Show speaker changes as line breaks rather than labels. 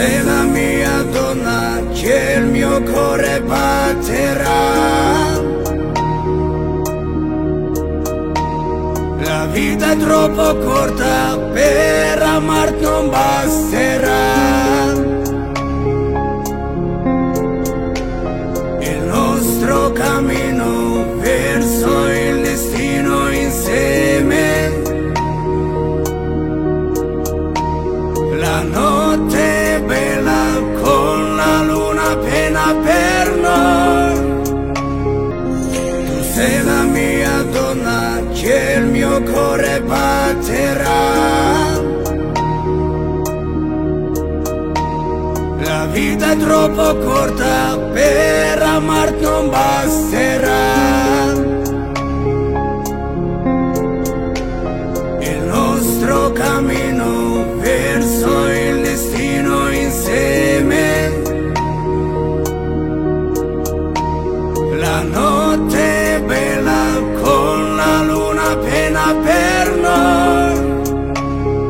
sei la mia donna, che il mio cuore batterà. La vita è troppo corta, per amarti non basterà. Il nostro cammino verso il destino insieme. La notte è bella con la luna piena per noi. Tu sei la mia donna, che il mio cuore batterà. La vita è troppo corta, per amarti non basterà. Il nostro cammino verso il destino insieme. La notte è bella con la luna piena per